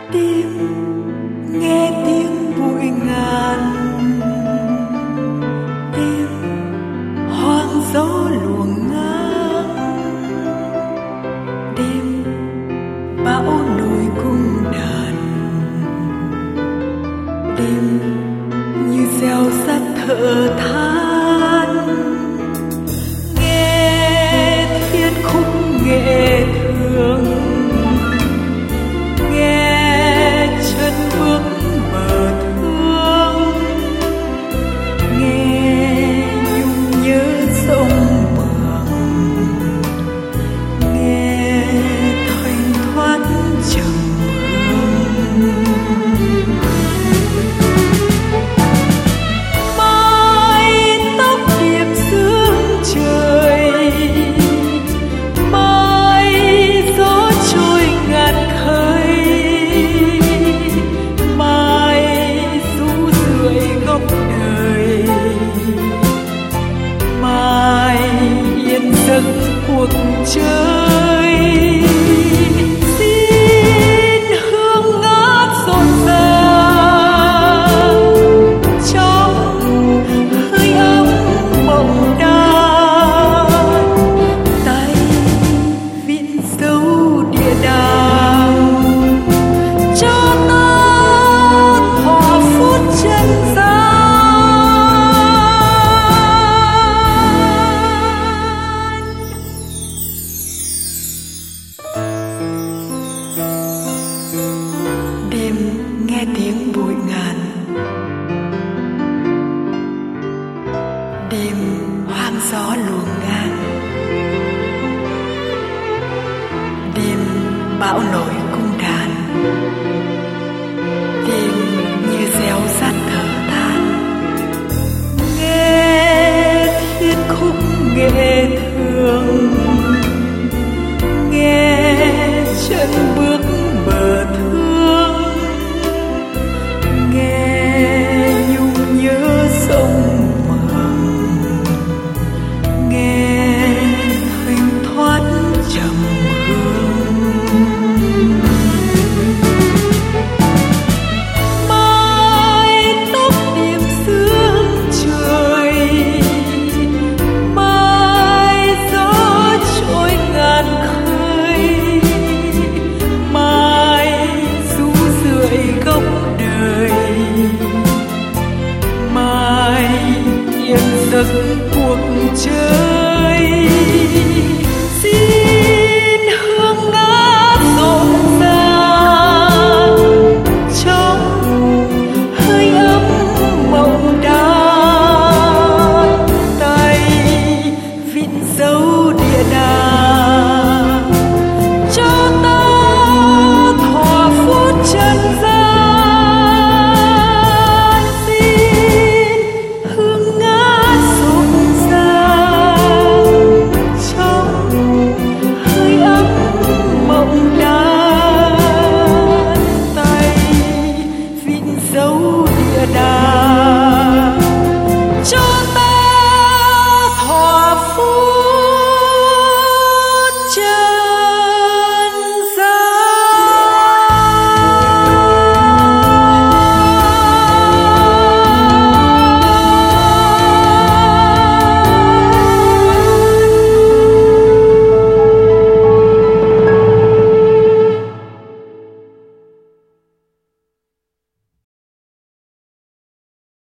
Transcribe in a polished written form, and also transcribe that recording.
đêm nghe tiếng bụi ngàn, đêm hoang gió luồng ngang, đêm bão nổi cung đàn, đêm như reo rắt thở than, nghe thiết khúc nghệ thường, nghe chân bước bờ thương, nghe nhung nhớ sông Mường, nghe thoăn thoắt trầm hương. Mái tóc điệp sương trời, mái gió trôi ngàn khơi, mái ru rượi góc đời, mái yên giấc cuộc chơi. Xin hương ngát rộn ràng trong hơi ấm mộng đàn, tay vịn dấu địa đàng cho ta hòa phút chân gian. Đêm nghe tiếng bụi ngàn, đêm hoang gió luồng ngang, đêm bão nổi cung đàn, đêm như réo rắt thở than, nghe thiết khúc nghệ thường, nghe chân bước